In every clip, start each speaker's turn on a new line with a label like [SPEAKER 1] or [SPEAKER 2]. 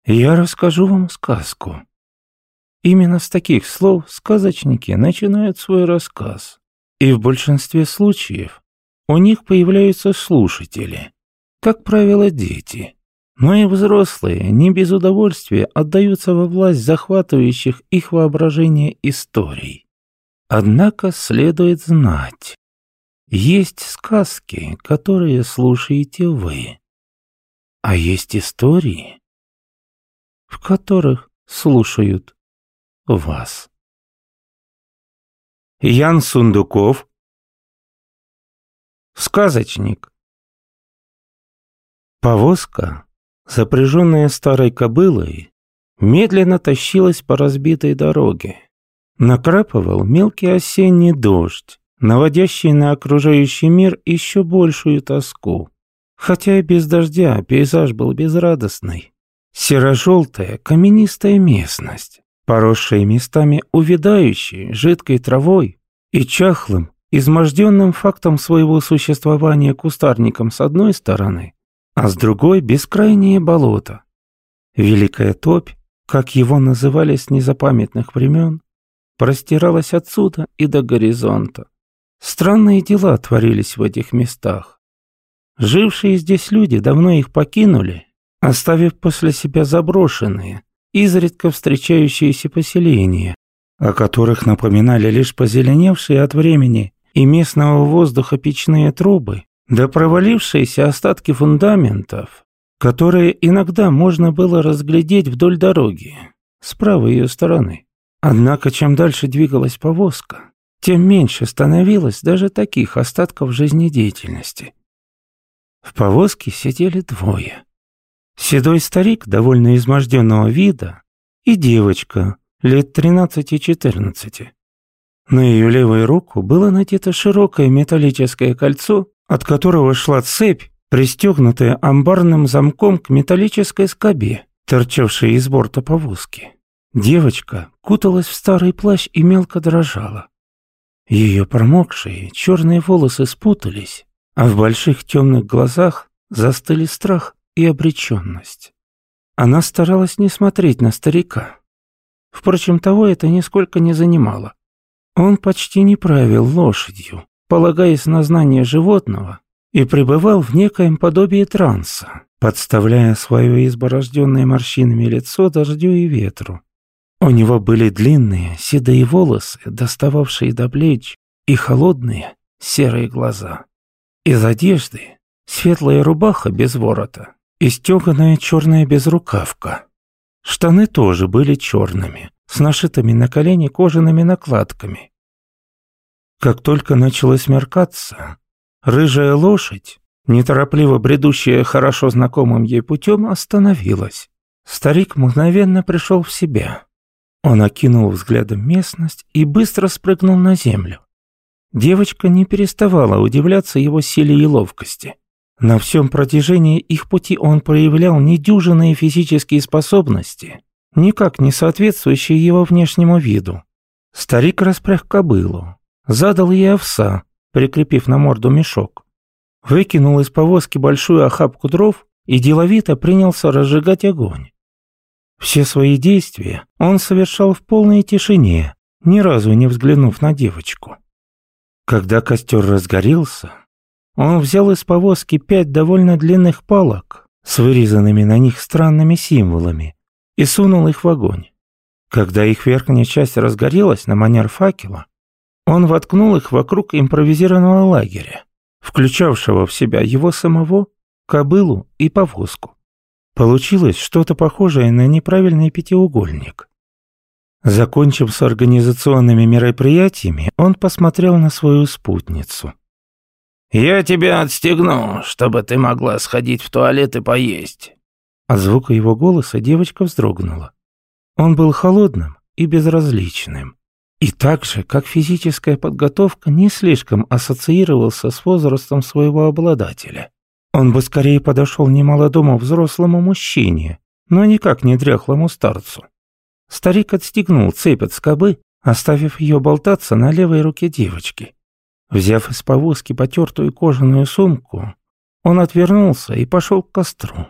[SPEAKER 1] Я расскажу вам сказку. Именно с таких слов сказочники начинают свой рассказ. И в большинстве случаев у них появляются слушатели, как правило, дети. Но и взрослые не без удовольствия отдаются во власть захватывающих их воображение историй. Однако следует знать, есть сказки, которые слушаете вы, а есть истории, в которых слушают вас. Ян Сундуков. Сказочник. Повозка, запряженная старой кобылой, медленно тащилась по разбитой дороге. Накрапывал мелкий осенний дождь, наводящий на окружающий мир еще большую тоску. Хотя и без дождя пейзаж был безрадостный. Серо-желтая каменистая местность, поросшая местами увядающей жидкой травой и чахлым, изможденным фактом своего существования кустарником с одной стороны, а с другой бескрайние болота. Великая топь, как его называли с незапамятных времен, простиралась отсюда и до горизонта. Странные дела творились в этих местах. Жившие здесь люди давно их покинули, оставив после себя заброшенные, изредка встречающиеся поселения, о которых напоминали лишь позеленевшие от времени и местного воздуха печные трубы, да провалившиеся остатки фундаментов, которые иногда можно было разглядеть вдоль дороги, с правой ее стороны. Однако, чем дальше двигалась повозка, тем меньше становилось даже таких остатков жизнедеятельности. В повозке сидели двое. Седой старик, довольно изможденного вида, и девочка, лет 13-14. На ее левую руку было надето широкое металлическое кольцо, от которого шла цепь, пристегнутая амбарным замком к металлической скобе, торчавшей из борта повозки. Девочка куталась в старый плащ и мелко дрожала. Ее промокшие черные волосы спутались, а в больших темных глазах застыли страх и обреченность. Она старалась не смотреть на старика. Впрочем, того это нисколько не занимало. Он почти не правил лошадью, полагаясь на знание животного, и пребывал в некоем подобии транса, подставляя свое изборожденное морщинами лицо дождю и ветру. У него были длинные седые волосы, достававшие до плеч, и холодные серые глаза. Из одежды светлая рубаха без ворота и стеганая черная безрукавка. Штаны тоже были черными, с нашитыми на колени кожаными накладками. Как только начало смеркаться, рыжая лошадь, неторопливо бредущая хорошо знакомым ей путем, остановилась. Старик мгновенно пришел в себя. Он окинул взглядом местность и быстро спрыгнул на землю. Девочка не переставала удивляться его силе и ловкости. На всем протяжении их пути он проявлял недюжинные физические способности, никак не соответствующие его внешнему виду. Старик распряг кобылу, задал ей овса, прикрепив на морду мешок, выкинул из повозки большую охапку дров и деловито принялся разжигать огонь. Все свои действия он совершал в полной тишине, ни разу не взглянув на девочку. Когда костер разгорелся, он взял из повозки 5 довольно длинных палок с вырезанными на них странными символами и сунул их в огонь. Когда их верхняя часть разгорелась на манер факела, он воткнул их вокруг импровизированного лагеря, включавшего в себя его самого, кобылу и повозку. Получилось что-то похожее на неправильный пятиугольник. Закончив с организационными мероприятиями, он посмотрел на свою спутницу. «Я тебя отстегну, чтобы ты могла сходить в туалет и поесть». От звука его голоса девочка вздрогнула. Он был холодным и безразличным. И так же, как физическая подготовка, не слишком ассоциировался с возрастом своего обладателя. Он бы скорее подошел немолодому взрослому мужчине, но никак не дряхлому старцу. Старик отстегнул цепь от скобы, оставив ее болтаться на левой руке девочки. Взяв из повозки потертую кожаную сумку, он отвернулся и пошел к костру.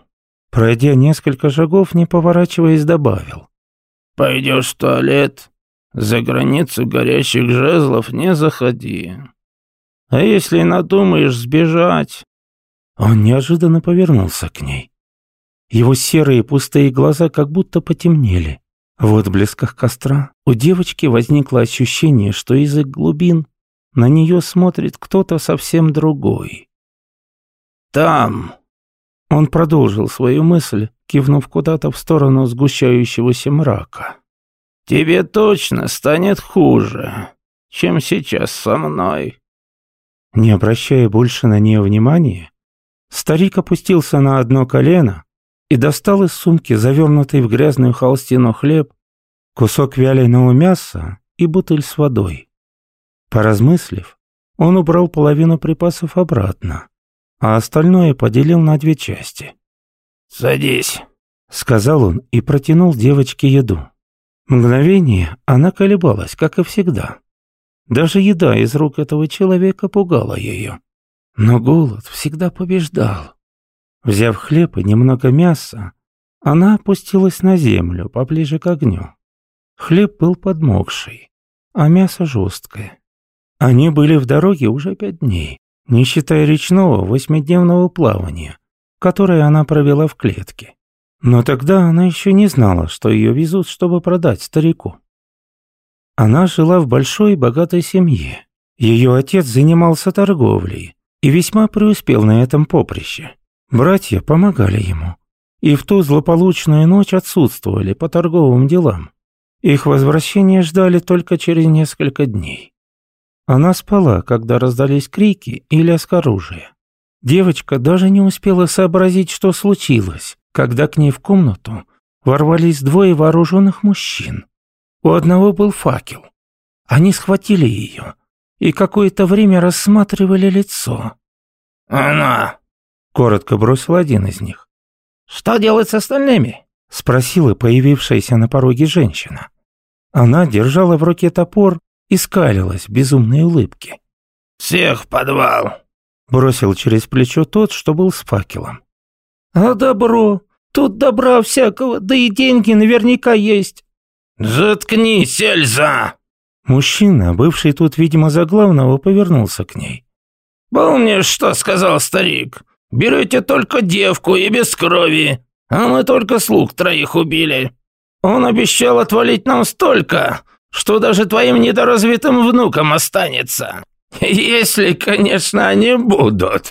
[SPEAKER 1] Пройдя несколько шагов, не поворачиваясь, добавил:
[SPEAKER 2] «Пойдешь в туалет, за границу горящих жезлов не заходи. А если надумаешь сбежать...»
[SPEAKER 1] Он неожиданно повернулся к ней. Его серые пустые глаза как будто потемнели. В отблесках костра у девочки возникло ощущение, что из их глубин на нее смотрит кто-то совсем другой.
[SPEAKER 2] «Там...»
[SPEAKER 1] Он продолжил свою мысль, кивнув куда-то в сторону сгущающегося мрака.
[SPEAKER 2] «Тебе точно станет хуже, чем сейчас со мной».
[SPEAKER 1] Не обращая больше на нее внимания, старик опустился на одно колено и достал из сумки завернутый в грязную холстину хлеб, кусок вяленого мяса и бутыль с водой. Поразмыслив, он убрал половину припасов обратно, а остальное поделил на 2 части.
[SPEAKER 2] «Садись»,
[SPEAKER 1] — сказал он и протянул девочке еду. Мгновение она колебалась, как и всегда. Даже еда из рук этого человека пугала ее. Но голод всегда побеждал. Взяв хлеб и немного мяса, она опустилась на землю поближе к огню. Хлеб был подмокший, а мясо жесткое. Они были в дороге уже 5 дней, не считая речного 8-дневного плавания, которое она провела в клетке. Но тогда она еще не знала, что ее везут, чтобы продать старику. Она жила в большой и богатой семье. Ее отец занимался торговлей и весьма преуспел на этом поприще. Братья помогали ему, и в ту злополучную ночь отсутствовали по торговым делам. Их возвращение ждали только через несколько дней. Она спала, когда раздались крики и лязг оружия. Девочка даже не успела сообразить, что случилось, когда к ней в комнату ворвались 2 вооруженных мужчин. У одного был факел. Они схватили ее и какое-то время рассматривали лицо.
[SPEAKER 2] «Она!»
[SPEAKER 1] — коротко бросил один из них.
[SPEAKER 2] «Что делать с остальными?»
[SPEAKER 1] — спросила появившаяся на пороге женщина. Она держала в руке топор и скалилась в безумной улыбке.
[SPEAKER 2] «Всех в подвал!»
[SPEAKER 1] — бросил через плечо тот, что был с факелом.
[SPEAKER 2] «А добро? Тут добра всякого, да и деньги наверняка есть». «Заткнись, Эльза!»
[SPEAKER 1] Мужчина, бывший тут, видимо, за главного, повернулся к ней.
[SPEAKER 2] «Помнишь, что сказал старик? Берете только девку и без крови, а мы только слуг 3 убили. Он обещал отвалить нам столько, что даже твоим недоразвитым внукам останется. Если, конечно, они будут».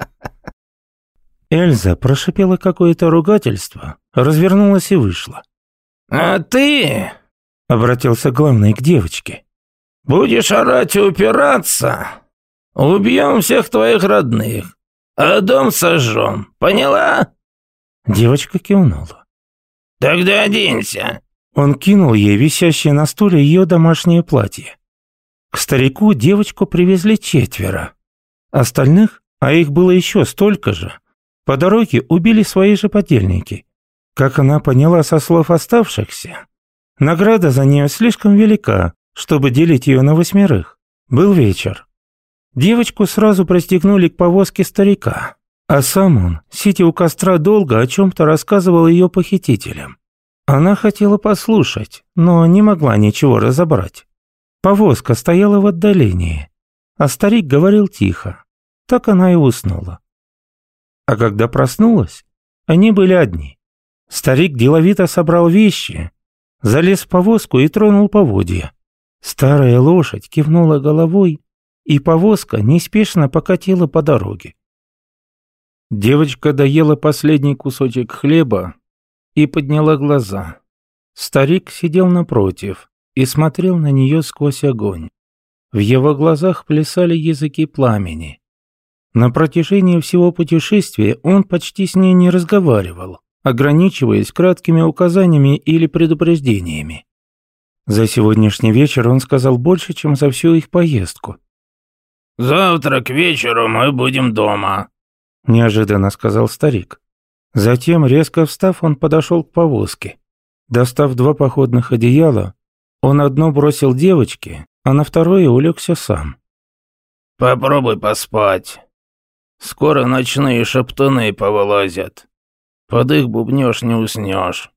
[SPEAKER 1] Эльза прошипела какое-то ругательство, развернулась и вышла.
[SPEAKER 2] «А ты...» —
[SPEAKER 1] обратился главный к девочке.
[SPEAKER 2] «Будешь орать и упираться, убьем всех твоих родных, а дом сожжем, поняла?»
[SPEAKER 1] Девочка кивнула.
[SPEAKER 2] «Тогда оденься».
[SPEAKER 1] Он кинул ей висящее на стуле ее домашнее платье. К старику девочку привезли 4. Остальных, а их было еще столько же, по дороге убили свои же подельники. Как она поняла со слов оставшихся, награда за нее слишком велика, чтобы делить ее на 8. Был вечер. Девочку сразу пристегнули к повозке старика, а сам он, сидя у костра, долго о чем-то рассказывал ее похитителям. Она хотела послушать, но не могла ничего разобрать. Повозка стояла в отдалении, а старик говорил тихо. Так она и уснула. А когда проснулась, они были одни. Старик деловито собрал вещи, залез в повозку и тронул поводья. Старая лошадь кивнула головой, и повозка неспешно покатила по дороге. Девочка доела последний кусочек хлеба и подняла глаза. Старик сидел напротив и смотрел на нее сквозь огонь. В его глазах плясали языки пламени. На протяжении всего путешествия он почти с ней не разговаривал, ограничиваясь краткими указаниями или предупреждениями. За сегодняшний вечер он сказал больше, чем за всю их поездку.
[SPEAKER 2] «Завтра к вечеру мы будем дома»,
[SPEAKER 1] — неожиданно сказал старик. Затем, резко встав, он подошел к повозке. Достав 2 походных одеяла, он одно бросил девочке, а на второе улегся сам.
[SPEAKER 2] «Попробуй поспать. Скоро ночные шептуны повылазят. Под их бубнёж не уснешь.